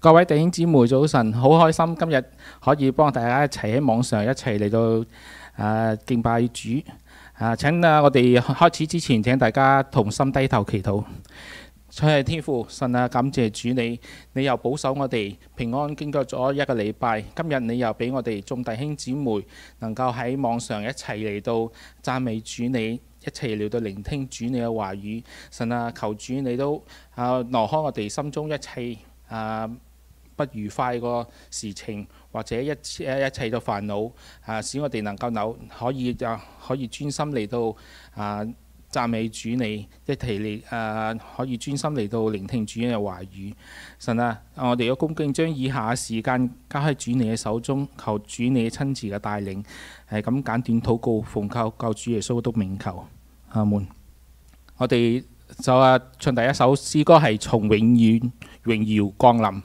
各位弟兄姊妹早晨，好開心今日可以幫大家一齊喺網上一齊嚟到敬拜主。請我哋開始之前，請大家同心低頭祈禱。親愛的天父神感謝主你又保守我哋平安經過咗一個禮拜，今日你又俾我哋眾弟兄姊妹能夠喺網上一齊嚟到讚美主你，一齊嚟到聆聽主你嘅話語。神求主你都挪開我哋心中一切不愉快個事情，或者一切嘅煩惱，使我哋能夠可以專心嚟到讚美主你，一齊嚟可以專心嚟到聆聽主嘅話語。神我哋要恭敬將以下嘅時間交喺主你嘅手中，求主你親自嘅帶領，係咁簡短禱告，奉靠救主耶穌的名求，阿門。我哋就唱第一首詩歌，係從永遠榮耀降臨。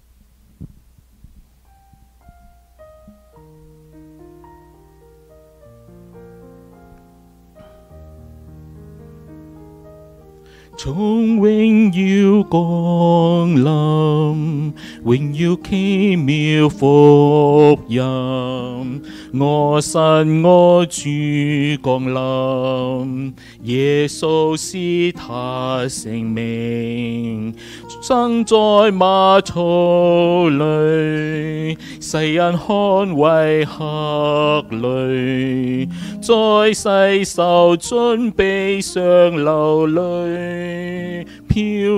從榮耀降臨，榮耀奇妙福音，我神我主降臨，耶穌是他性命，生在馬槽裏，世人看為客旅，在世受盡悲傷流淚。飄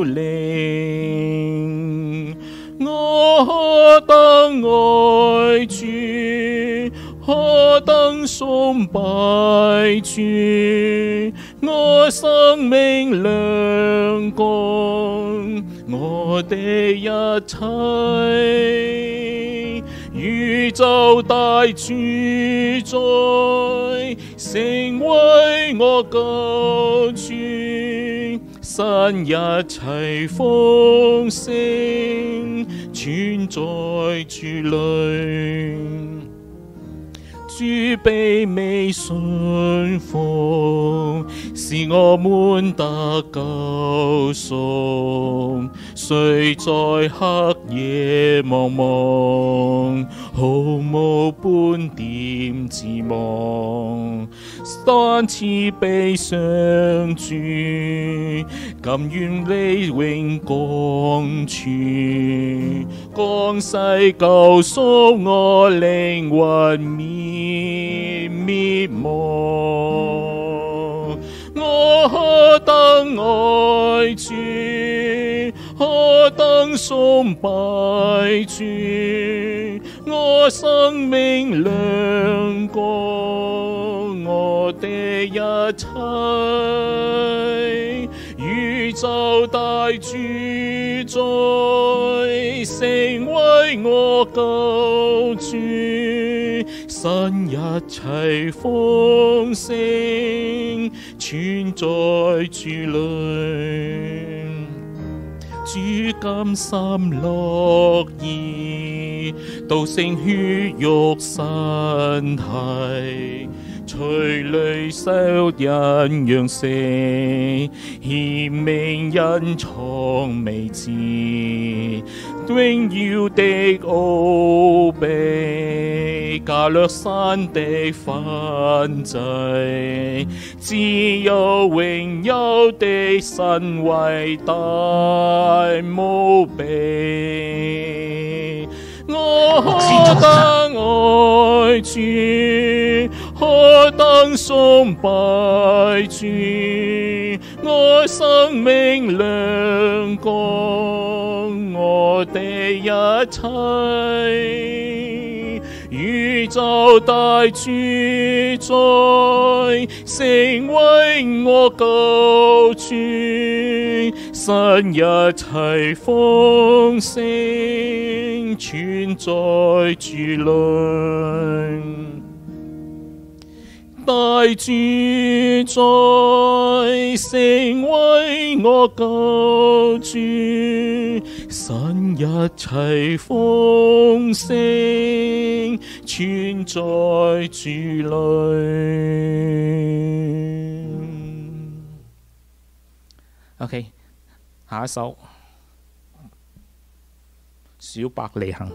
零，我何等愛主，何等崇拜主，我生命亮光，我的一切，宇宙大主宰，成為我救主。神一切豐盛，全在主裏。主卑微順服，使我們得救贖。雖在黑夜茫茫，毫無半點指望，但慈悲相助，甘願你永光處，降世救贖我靈魂滅亡。我何等愛主，何等崇拜主，我生命亮光，我的一切，宇宙大主宰，成為我救主。神一切豐盛，全在主裏。主甘心樂意，道成血肉身體，隨淚受人樣式，顯明隱藏未知，榮耀的奧秘，加略山的燔祭，自有永有的神偉大無比。我何等愛主，何等崇拜主，我生命亮光，我的一切，宇宙大主宰，成為我救主。神一切豐盛，全在主裏。大主宰，成為我救主。神一切豐盛，全在主裏。 OK，下一首小伯利恒。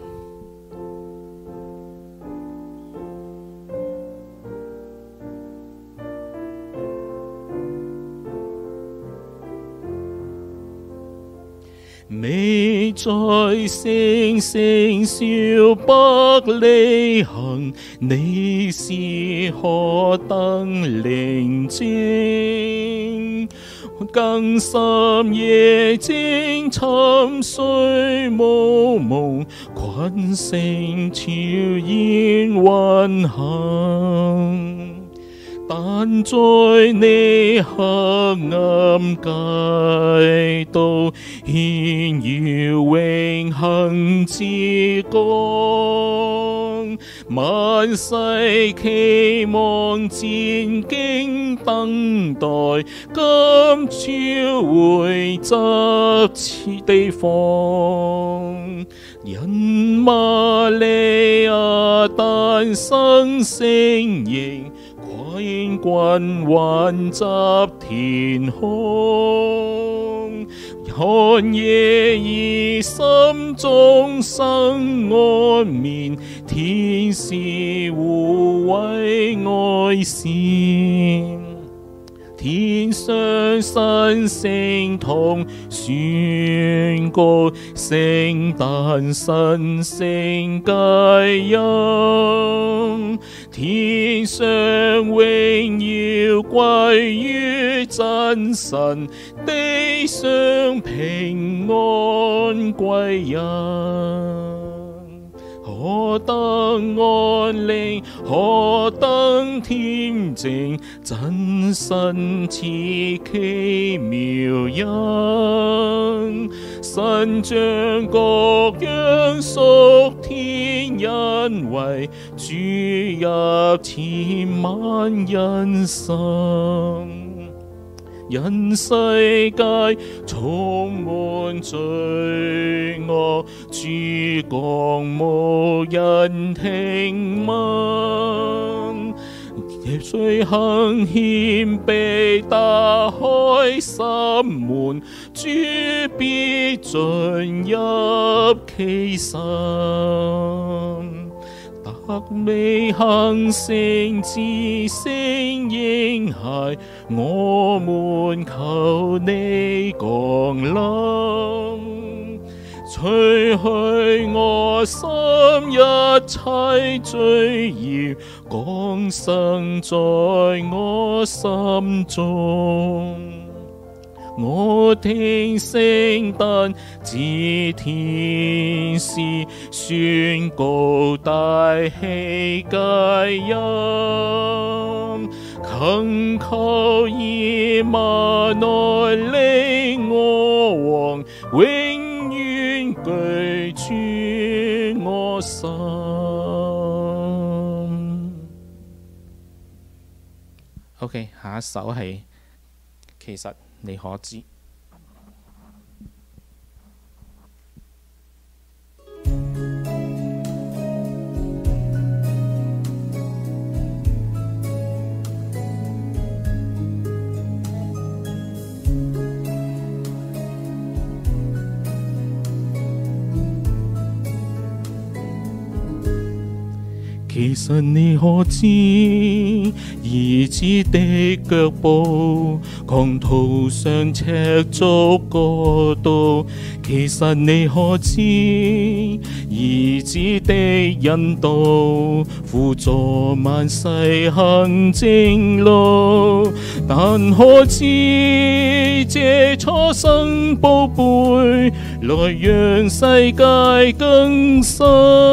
你在星星小伯利恒，你是何等寧靜，更深夜靜沉睡無夢，群星悄然運行。但在你黑暗街道顯耀永恆之光，萬世期望戰兢等待，今朝會執此地方。因瑪利亞誕生聖嬰，歸君雲集天空，看夜兒心中生安眠，天使護衛愛善。天上新星同宣告聖誕新星佳音，天上榮耀歸於真神，地上平安歸人。何等安寧，何等恬靜，真神似奇妙恩。神將各樣屬天恩惠注入千萬人心。因世界充滿罪惡，諸國無人聽聞。罪行謙卑打開心門，主必進入其心。得未幸聖子聖嬰孩，我們求你降臨，除去我心一切罪孽，降生在我心中。我聽聖誕之天使宣告大喜佳音，懇求以馬內利我王，永遠居住我心。 OK， 下一首係其實你可知。 其實你可知，兒子的腳步，狂途上赤足過道。其實你可知，兒子的引導，輔助萬世行正路。但可知，這初生寶貝，來讓世界更新。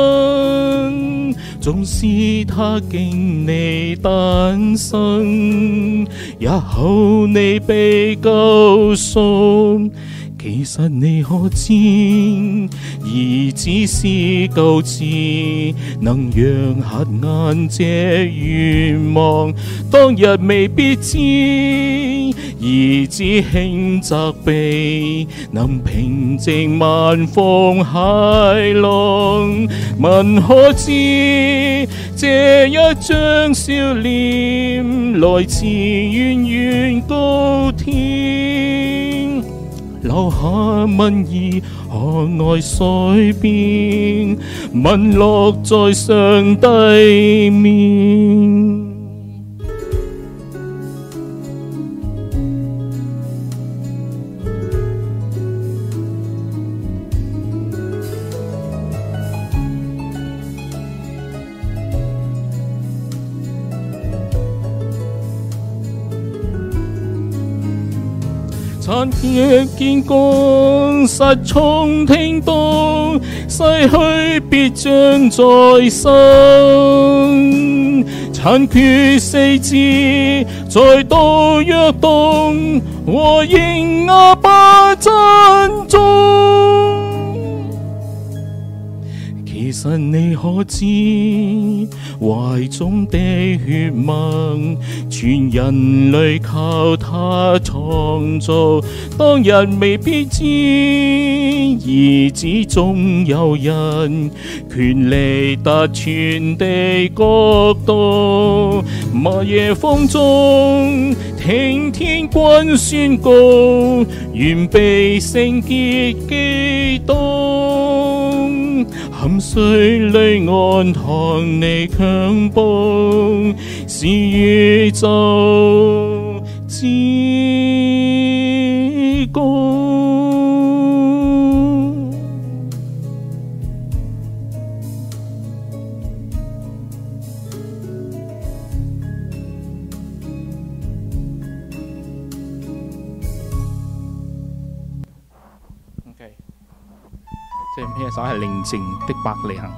縱使他經你誕生，日後你被救贖。其實你可知，兒子是救治，能讓瞎眼者願望。當日未必知，兒子輕責備，能平靜萬風駭浪。問可知，這一張笑臉，來自遠遠高天。 留下民意可愛水邊，問落在上帝面。殘若見光，實從聽到，逝去必將再生。殘缺四字，再度躍動，和應亞巴珍重。其實你可知，懷中的血脈，全人類靠他創造。當日未必知，兒子總有人權利達全地國度。馬夜風中，聽天君宣告，願被聖潔基督。含水裏安躺你強暴，是宇宙之光。 OK， 即係呢一首係寧靜的伯利恆。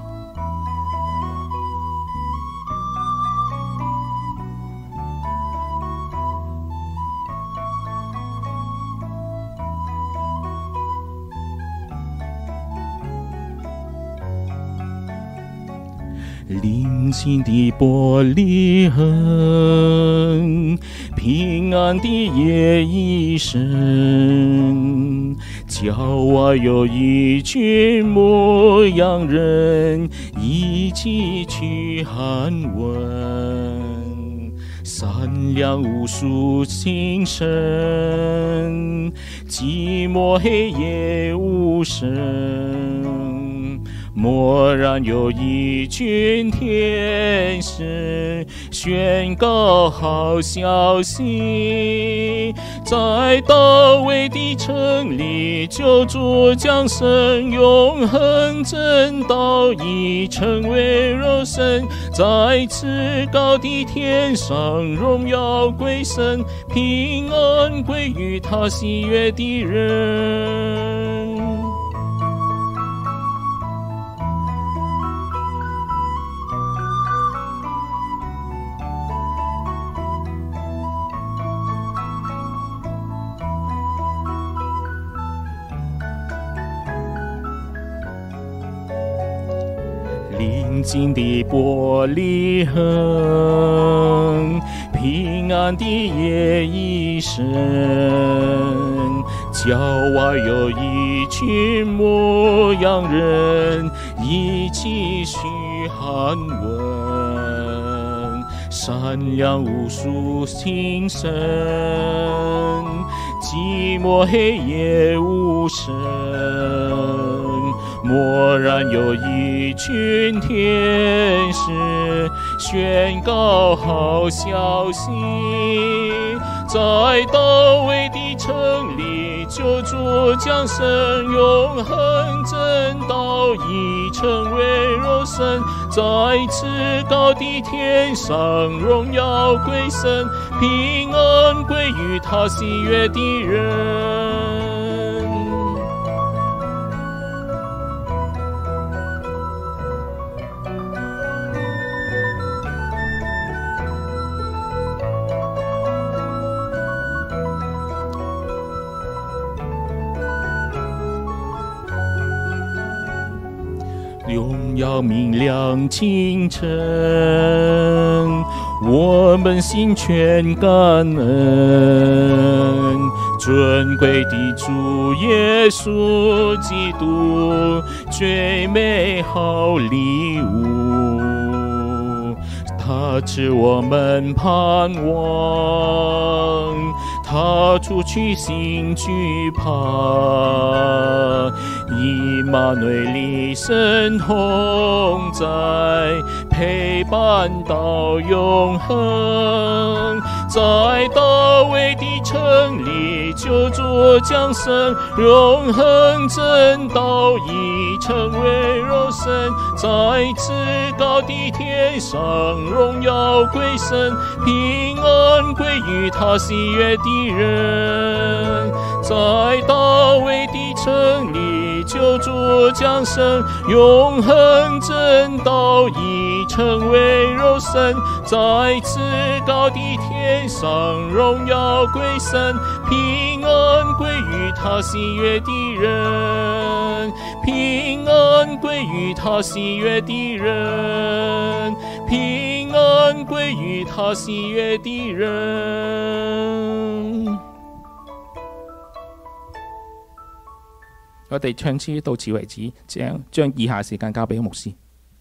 靈前的伯利恆，平安的夜已深，郊外有一群牧羊人一起去喊问，善良无数清晨，寂寞黑夜无声。蓦然有一群天使宣告好消息，在大卫的城里，救主降生，永恒真道已成为肉身，在至高的天上，荣耀归神，平安归于他喜悦的人。宁静的伯利恆，平安的夜已深，郊外有一群牧羊人一起去喊问，善良无数清晨，寂寞黑夜无声。蓦然有一群天使宣告好消息，在大卫的城里，救主降生，永恒真道已成为肉身，在至高的天上，荣耀归神，平安归于他喜悦的人。荣耀明亮清晨，我们心全感恩，尊贵的主耶稣基督，最美好礼物，他赐我们盼望， 踏出去心惧怕。以马内利神同在，陪伴到永恒。在大卫的城里救主降生，永恒真道已成为肉身，在至高的天上荣耀归神，平安归于他喜悦的人。在大卫的城里救主降生，永恒真道已成为肉身，在至高的天上荣耀归神，平安归于他喜悦的人，平安归于他喜悦的人，平安归于他喜悦的人。 我哋唱詩到此為止，將以下時間交俾牧師。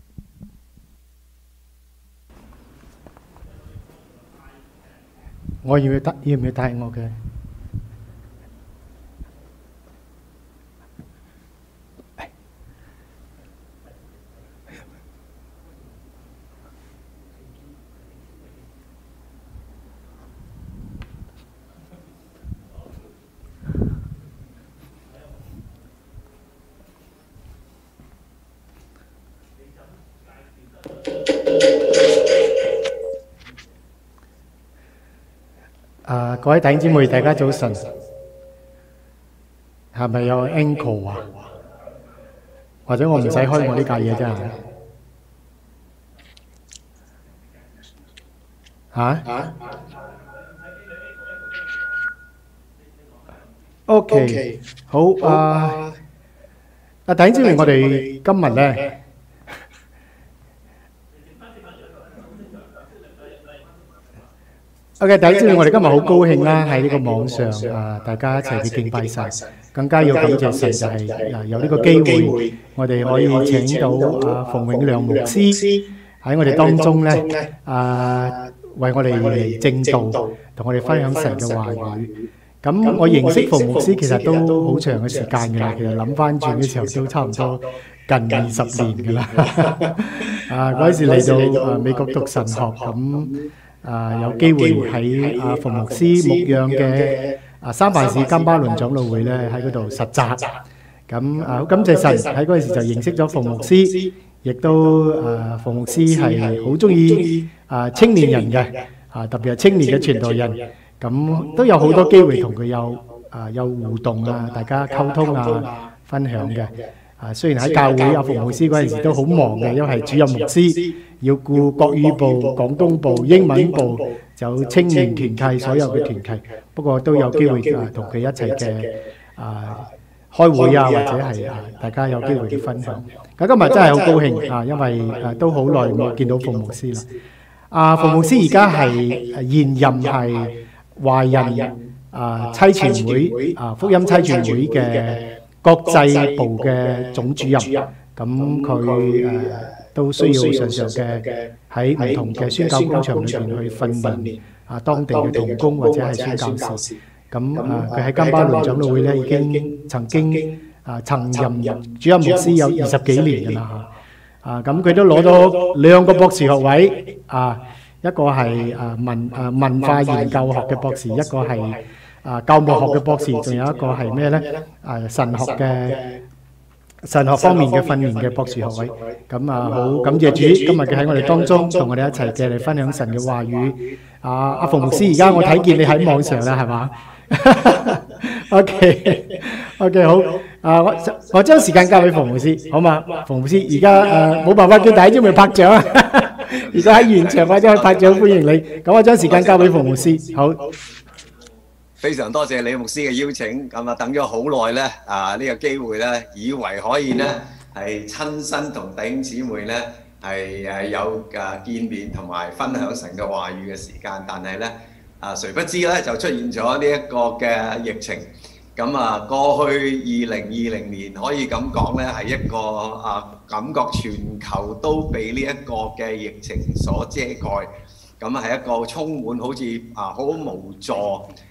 我要唔要帶我嘅各位弟兄姊妹，大家早晨。係咪有 ankle 啊？或者我唔使開我呢架嘢啫？嚇？OK， 好弟兄姊妹，我哋今日咧。OK， 弟兄姊妹，我哋今日好高興啦，喺呢個網上大家一齊去敬拜神，更加要感謝神就係有呢個機會，我哋可以請到馮永亮牧師喺我哋當中咧，為我哋嚟證道，同我哋分享神嘅話語。咁我認識馮牧師其實都好長嘅時間㗎啦，其實諗翻轉嘅時候都差唔多近20年㗎啦。嗰陣時嚟到美國讀神學咁。有機會喺馮牧師牧養嘅三藩市金巴倫長老會咧喺嗰度實習，咁好感謝神喺嗰陣時就認識咗馮牧師，亦都馮牧師係好中意青年人嘅，特別係青年嘅傳道人，咁都有好多機會同佢有互動大家溝通分享嘅。雖然喺教會馮牧師嗰陣時都好忙嘅，因為係主任牧師，要顧國語部、廣東部、英文部，就青年團契所有嘅團契。不過都有機會同佢一齊嘅開會或者係大家有機會嘅分享。咁今日真係好高興因為都好耐冇見到馮牧師啦。馮牧師而家係現任係華人差傳會福音差傳會嘅國際部嘅總主任，咁佢都需要常常嘅喺唔同嘅宣教工場裏邊去訓練當地嘅同工或者係宣教士。咁佢喺金巴倫長老會咧已經曾任主任牧師有20幾年㗎啦嚇。咁佢都攞咗2個博士學位，一個係文化研究學嘅博士，一個係教牧學嘅博士，仲有一個係咩咧？神學方面嘅訓練嘅博士學位。咁好感謝主，今日佢喺我哋當中，同我哋一齊嘅嚟分享神嘅話語。阿馮牧師，而家我睇見你喺網上啦，係嘛？OK， 好。我將時間交俾馮牧師，好嘛？馮牧師，而家冇辦法叫弟兄姊妹拍掌啊！如果喺現場或者去拍掌歡迎你，咁我將時間交俾馮牧師，好。 非常多謝李牧師嘅邀請，咁等咗好耐咧，呢個機會咧，以為可以咧係親身同弟兄姊妹咧係有見面同埋分享神嘅話語嘅時間，但係咧誰不知咧就出現咗呢一個嘅疫情，咁過去2020年可以咁講咧係一個感覺全球都被呢一個嘅疫情所遮蓋，咁係一個充滿好似好無助。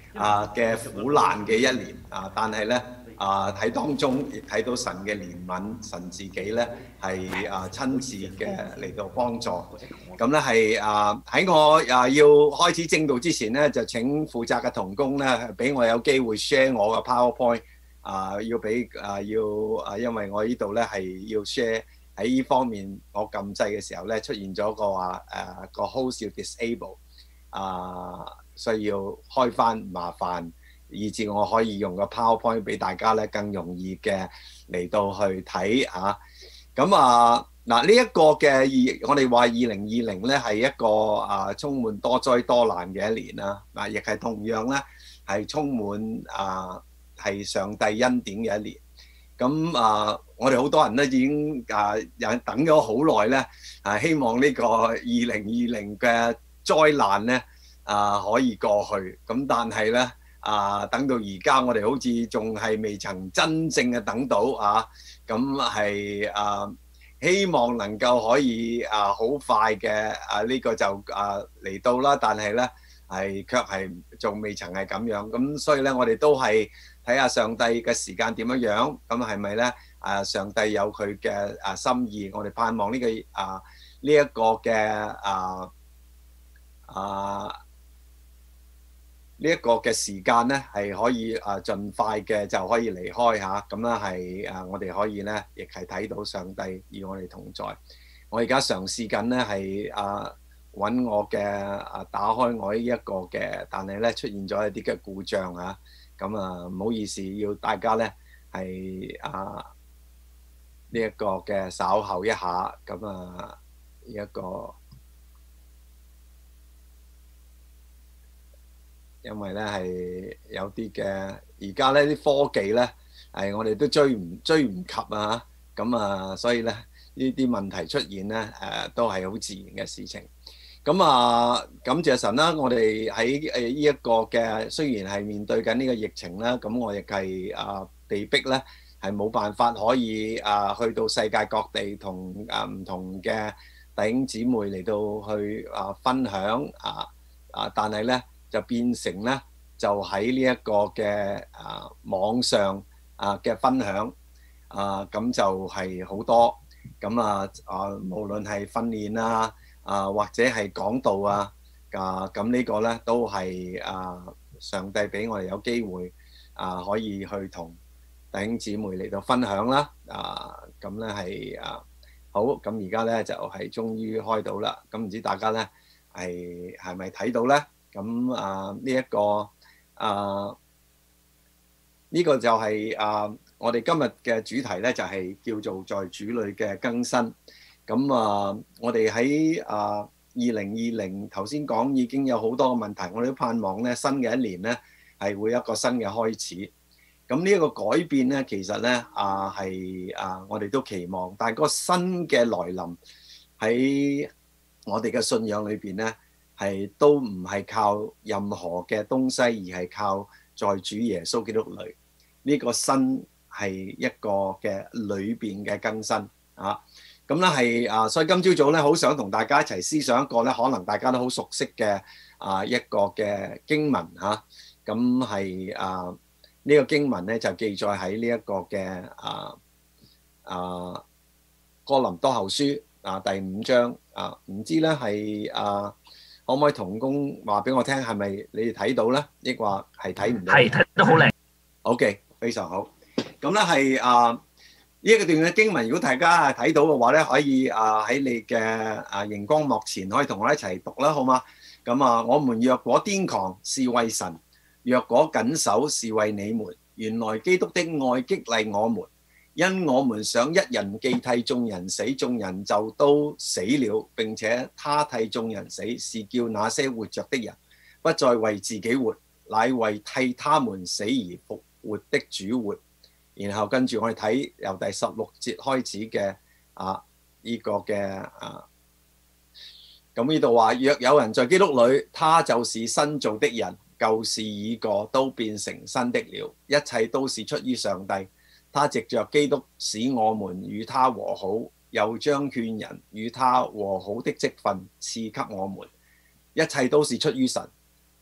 嘅苦難嘅一年但係咧喺當中亦睇到神嘅憐憫，神自己咧係親自嘅嚟到幫助。咁咧係喺我要開始正道之前咧，就請負責嘅同工咧俾我有機會 share 我嘅 PowerPoint 要俾因為我呢度咧係要 share 喺呢方面，我撳掣嘅時候咧出現咗個話個 host 要 disable 需要開翻，麻煩以至我可以用個 PowerPoint 俾大家咧更容易嘅嚟到去睇咁嗱呢一個嘅我哋話2020咧係一個充滿多災多難嘅一年啦，亦係同樣咧係充滿係上帝恩典嘅一年。咁我哋好多人咧已經等咗好耐咧，希望呢個2020嘅災難咧可以過去。咁但係咧等到而家我哋好似仲係未曾真正嘅等到咁係希望能夠可以好快嘅呢個就嚟到啦，但係咧卻係仲未曾係咁樣。咁所以咧我哋都係睇下上帝嘅時間點樣，咁係咪咧上帝有佢嘅心意？我哋盼望呢個呢一個嘅呢一個嘅時間咧係可以盡快嘅就可以離開咁啦係我哋可以咧亦係睇到上帝與我哋同在。我而家嘗試緊咧係揾我嘅打開我呢一個嘅，但係咧出現咗一啲嘅故障咁唔好意思，要大家咧係呢一個嘅稍後一下咁呢一個。因為咧係有啲嘅，而家咧啲科技咧係我哋都追唔及咁所以咧呢啲問題出現咧都係好自然嘅事情。咁感謝神啦！我哋喺呢一個嘅雖然係面對緊呢個疫情啦，咁我亦係被逼咧係冇辦法可以去到世界各地同唔同嘅弟兄姊妹嚟到去分享但係咧。就變成咧，就喺呢一個嘅網上嘅分享咁就係好多咁無論係訓練或者係講道咁呢個咧都係上帝俾我哋有機會可以去同弟兄姊妹嚟到分享啦咁咧係好咁而家咧就係終於開到啦。咁唔知大家咧係咪睇到咧？咁呢一個呢個就係我哋今日嘅主題咧，就係叫做在主裏嘅更新。咁我哋喺2020頭先講已經有好多個問題，我哋都盼望咧新嘅一年咧係會有一個新嘅開始。咁呢一個改變咧，其實咧係我哋都期望，但係個新嘅來臨喺我哋嘅信仰裏邊咧。係都唔係靠任何嘅東西，而係靠在主耶穌基督裏呢個新係一個嘅裏邊嘅更新咁咧係所以今朝早咧好想同大家一齊思想一個咧，可能大家都好熟悉嘅一個嘅經文咁係呢個經文咧就記載喺呢一個嘅哥林多後書第5章唔知咧係可唔可以同工話俾我聽，係咪你哋睇到咧？抑或係睇唔到？ 係睇得好靚。 OK，非常好。咁咧係呢一個段嘅經文，如果大家睇到嘅話咧，可以喺你嘅熒光幕前可以同我一齊讀啦，好嗎？咁我們若果癲狂是為神，若果謹守是為你們。原來基督的愛激勵我們。因我們想一人既替眾人死，眾人就都死了，並且他替眾人死，是叫那些活着的人不再為自己活，乃為替他們死而復活的主活。然後跟住我哋睇由第16節開始嘅呢個嘅咁呢度話，若有人在基督裏，他就是新造的人，舊事已過，都變成新的了。一切都是出於上帝。他藉着基督使我們與他和好，又將勸人與他和好的職分賜給我們。一切都是出於神，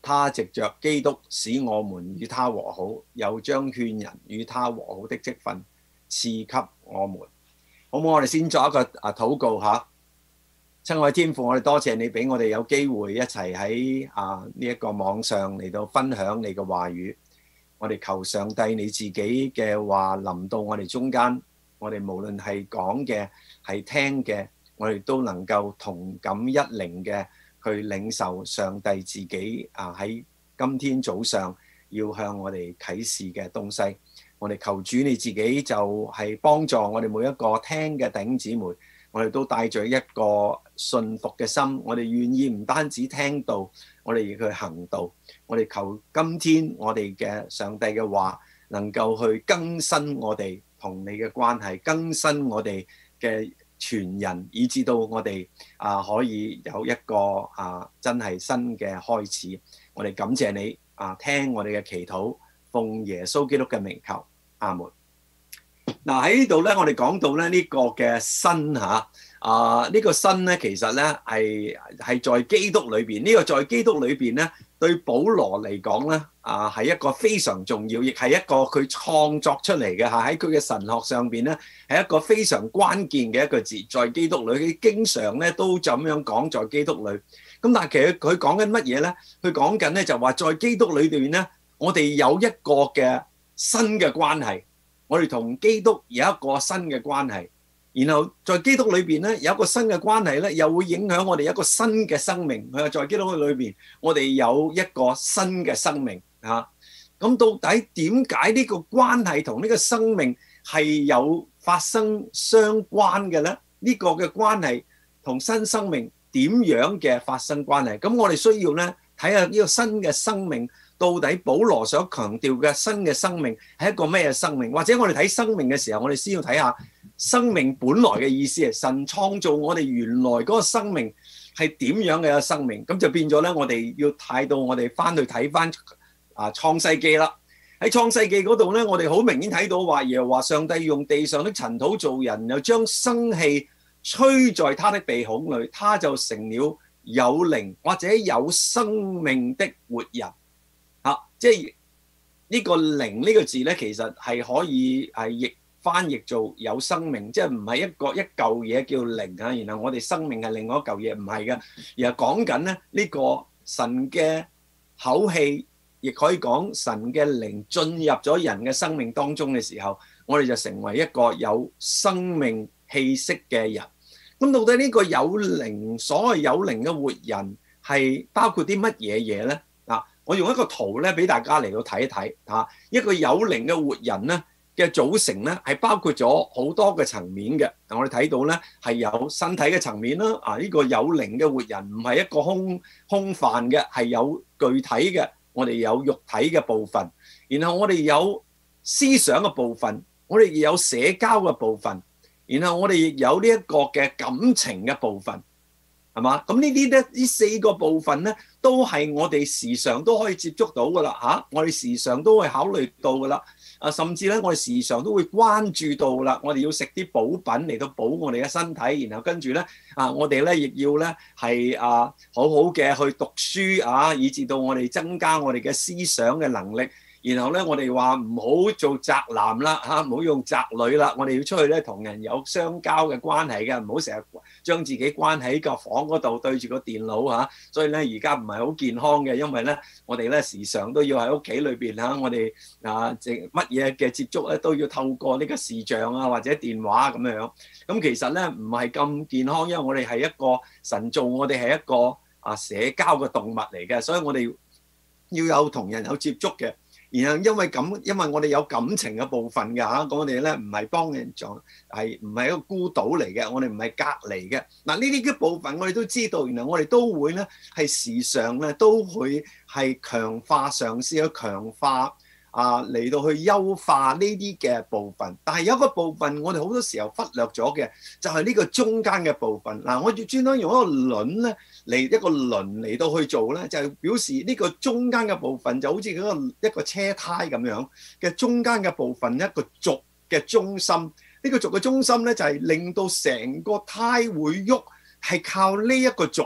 他藉着基督使我們與他和好，又將勸人與他和好的職分賜給我們。好唔好？我哋先作一個禱告嚇。親愛天父，我哋多謝你俾我哋有機會一齊喺呢一個網上嚟到分享你嘅話語。我哋求上帝你自己嘅話臨到我哋中間，我哋無論係講嘅係聽嘅，我哋都能夠同感一靈嘅去領受上帝自己喺今天早上要向我哋啟示嘅東西。我哋求主你自己就係幫助我哋每一個聽嘅弟兄姊妹，我哋都帶著一個信服嘅心，我哋願意唔單止聽道，我哋亦去行道。我哋求今天我哋嘅上帝嘅話能夠去更新我哋同你嘅關係，更新我哋嘅傳人，以至到我哋可以有一個真係新嘅開始。我哋感謝你聽我哋嘅祈禱，奉耶穌基督嘅名求，阿門。嗱喺呢度咧，我哋講到咧呢個嘅新呢個新咧，其實咧係在基督裏邊。呢個在基督裏邊咧，對保羅嚟講咧係一個非常重要，亦係一個佢創作出嚟嘅喺佢嘅神學上邊咧係一個非常關鍵嘅一個字，在基督裏。佢經常咧都就咁樣講在基督裏。咁但係其實佢講緊乜嘢咧？佢講緊咧就話在基督裏邊咧，我哋有一個嘅新嘅關係，我哋同基督有一個新嘅關係。然後在基督裏邊咧有一個新嘅關係咧，又會影響我哋一個新嘅生命。佢話在基督裏邊，我哋有一個新嘅生命嚇。咁到底點解呢個關係同呢個生命係有發生相關嘅咧？呢個嘅關係同新生命點樣嘅發生關係？咁我哋需要咧睇下呢個新嘅生命到底保羅所強調嘅新嘅生命係一個咩生命？或者我哋睇生命嘅時候，我哋先要睇下生命本來嘅意思係神創造我哋原來嗰個生命係點樣嘅生命。咁就變咗咧，我哋要睇到我哋翻去睇翻創世記啦。喺創世記嗰度咧，我哋好明顯睇到話耶和華上帝用地上的塵土造人，又將生氣吹在他的鼻孔裏，他就成了有靈或者有生命的活人。即係呢個靈呢個字咧，其實係可以翻譯做有生命，即係唔係一嚿嘢叫靈啊。然後我哋生命係另外一嚿嘢，唔係嘅，而係講緊咧呢個神嘅口氣，亦可以講神嘅靈進入咗人嘅生命當中嘅時候，我哋就成為一個有生命氣息嘅人。咁到底呢個有靈，所謂有靈嘅活人係包括啲乜嘢嘢咧？我用一個圖咧俾大家嚟到睇一睇嚇，一個有靈嘅活人咧嘅組成咧係包括咗好多嘅層面嘅。我哋睇到咧係有身體嘅層面啦，呢個有靈嘅活人唔係一個空泛嘅，係有具體嘅。我哋有肉體嘅部分，然後我哋有思想嘅部分，我哋亦有社交嘅部分，然後我哋亦有呢一個嘅感情嘅部分。係嘛？咁呢啲咧，呢四個部分咧，都係我哋時常都可以接觸到噶啦嚇。我哋時常都會考慮到噶啦。甚至咧，我哋時常都會關注到啦。我哋要食啲補品嚟到補我哋嘅身體，然後跟住咧我哋咧亦要咧係好好嘅去讀書以至到我哋增加我哋嘅思想嘅能力。然後咧，我哋話唔好做宅男啦嚇，唔好用宅女啦。我哋要出去咧同人有相交嘅關係嘅，唔好成日將自己關喺個房嗰度對住個電腦嚇。所以咧而家唔係好健康嘅，因為咧我哋咧時常都要喺屋企裏邊嚇，我哋乜嘢嘅接觸咧都要透過呢個視像或者電話咁樣。咁其實咧唔係咁健康，因為我哋係一個神造我哋係一個社交嘅動物嚟嘅，所以我哋要有同人有接觸嘅。然後因為我哋有感情嘅部分嘅嚇，咁我哋咧唔係幫人做，係唔係一個孤島嚟嘅？我哋唔係隔離嘅。嗱，呢啲嘅部分我哋都知道，然後我哋都會咧係時常咧都會係強化，嘗試去強化嚟到去優化呢啲嘅部分。但係有一個部分我哋好多時候忽略咗嘅，就係呢個中間嘅部分。嗱，我要專登用一個輪咧一個輪嚟到去做咧，就係表示呢個中間嘅部分就好似一個車胎咁樣嘅中間嘅部分，一個軸嘅中心。呢個軸嘅中心咧就係令到成個胎會喐，係靠呢一個軸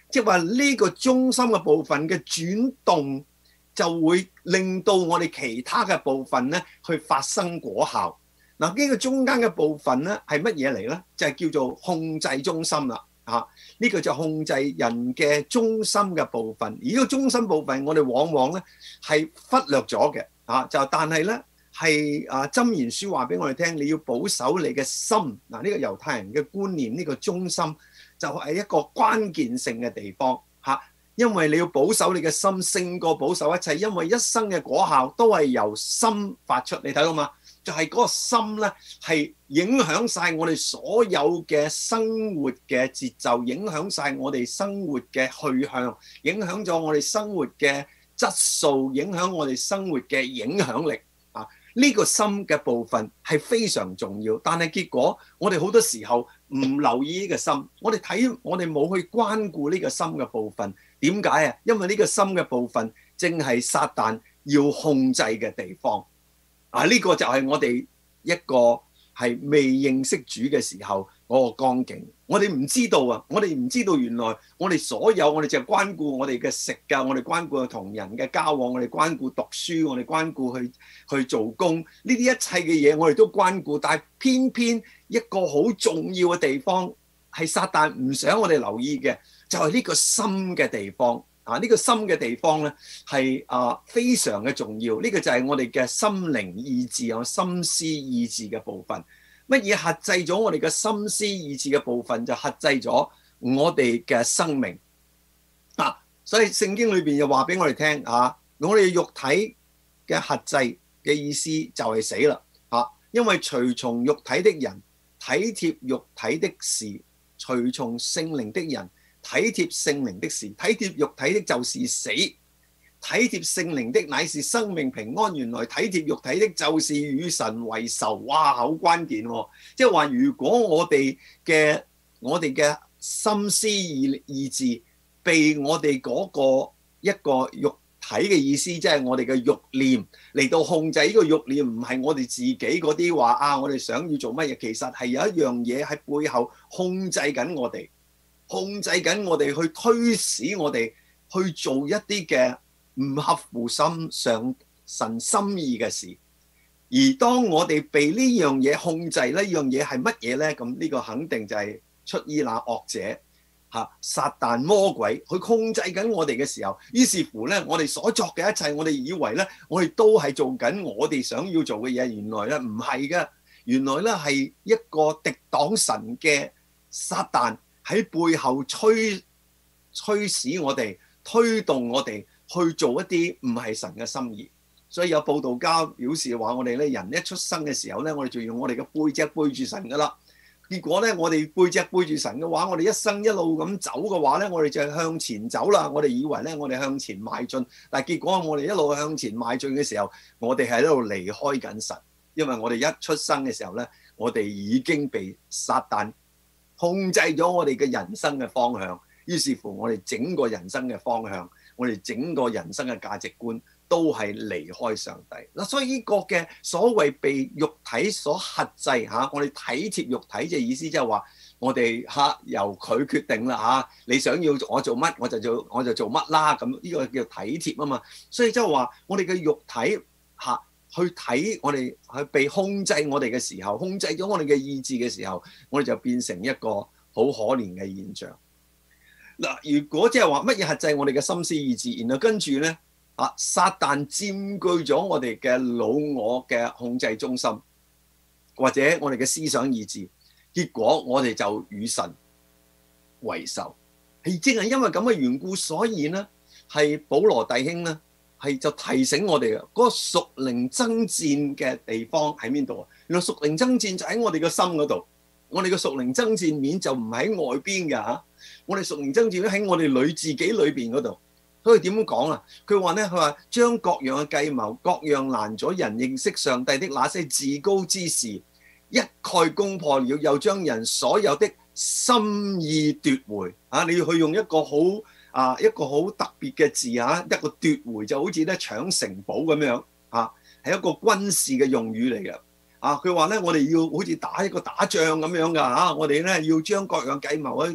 即係話呢個中心嘅部分嘅轉動，就會令到我哋其他嘅部分咧去發生果效。嗱，呢個中間嘅部分咧係乜嘢嚟咧？就係叫做控制中心啦。呢個就控制人嘅中心嘅部分。而呢個中心部分，我哋往往咧係忽略咗嘅。但係咧係箴言書話俾我哋聽，你要保守你嘅心。嗱，呢個猶太人嘅觀念，呢個中心就係一個關鍵性嘅地方。因為你要保守你嘅心，勝過保守一切。因為一生嘅果效都係由心發出，你睇到嘛？就係嗰個心咧，係影響晒我哋所有嘅生活嘅節奏，影響晒我哋生活嘅去向，影響咗我哋生活嘅質素，影響我哋生活嘅影響力。呢個心嘅部分係非常重要，但係結果我哋好多時候唔留意呢個心，我哋冇去關顧呢個心嘅部分。點解啊？因為呢個心嘅部分正係撒旦要控制嘅地方。呢個就係我哋一個係未認識主嘅時候嗰個光景。我哋唔知道啊！我哋唔知道原來我哋所有，我哋就係關顧我哋嘅食㗎，我哋關顧同人嘅交往，我哋關顧讀書，我哋關顧去做工，呢啲一切嘅嘢我哋都關顧。但係偏偏一個好重要嘅地方係撒旦唔想我哋留意嘅，就係呢個心嘅地方。呢個心嘅地方咧係非常嘅重要。呢個就係我哋嘅心靈意志啊，心思意志嘅部分。乜嘢轄制咗我哋嘅心思意志嘅部分，就轄制咗我哋嘅生命。所以聖經裏邊又話俾我哋聽我哋肉體嘅轄制嘅意思就係死啦。因為隨從肉體的人體貼肉體的事，隨從聖靈的人體貼聖靈的事。體貼肉體的就是死，體貼聖靈的乃是生命平安。原來體貼肉體的就是與神為仇。哇，好關鍵喎！即係話，如果我哋嘅心思意志被我哋嗰個一個肉體嘅意思，即係我哋嘅慾念嚟到控制。呢個慾念唔係我哋自己嗰啲話我哋想要做乜嘢，其實係有一樣嘢喺背後控制緊我哋，控制緊我哋去推使我哋去做一啲嘅唔合乎神心意嘅事。而當我哋被呢樣嘢控制，呢樣嘢係乜嘢呢？咁呢個肯定就係出於那惡者撒旦魔鬼，佢控制緊我哋嘅時候，於是乎呢，我哋所作嘅一切，我哋以為呢，我哋都係做緊我哋想要做嘅嘢，原來呢唔係嘅，原來呢係一個敵擋神嘅撒旦喺背後驅使我哋，推動我哋去做一啲唔係神嘅心意。所以有佈道家表示話，我哋咧人一出生嘅時候咧，我哋就用我哋嘅背脊背住神噶啦。結果咧，我哋背脊背住神嘅話，我哋一生一路咁走嘅話咧，我哋就向前走啦。我哋以為咧，我哋向前邁進，但係結果我哋一路向前邁進嘅時候，我哋喺度離開緊神，因為我哋一出生嘅時候咧，我哋已經被撒旦控制咗我哋嘅人生嘅方向。於是乎，我哋整個人生嘅方向，我哋整個人生嘅價值觀都係離開上帝嗱。所以呢個嘅所謂被肉體所轄制我哋體貼肉體嘅意思，即係話我哋由佢決定啦你想要我做乜我就做乜啦。咁呢個叫體貼啊嘛。所以即係話我哋嘅肉體去睇我哋去被控制我哋嘅時候，控制咗我哋嘅意志嘅時候，我哋就變成一個好可憐嘅現象。嗱，如果即係話乜嘢轄制我哋嘅心思意志，然後跟住咧撒旦佔據咗我哋嘅老我嘅控制中心，或者我哋嘅思想意志，結果我哋就與神為仇。係正係因為咁嘅緣故，所以咧係保羅弟兄咧係就提醒我哋嘅嗰個屬靈爭戰嘅地方喺邊度啊？原來屬靈爭戰就喺我哋嘅心嗰度。我哋嘅屬靈爭戰面就唔喺外邊嘅我哋屬靈爭戰喺我哋自己裏邊嗰度。所以點樣講啊？佢話咧，佢話將各樣嘅計謀、各樣攔阻人認識上帝的那些自高之事一概攻破了，又將人所有的心意奪回。你要去用一個好特別嘅字一個奪回，就好似咧搶城堡咁樣係一個軍事嘅用語嚟嘅。佢話咧，我哋要好似打仗咁樣噶我哋咧要將各樣計謀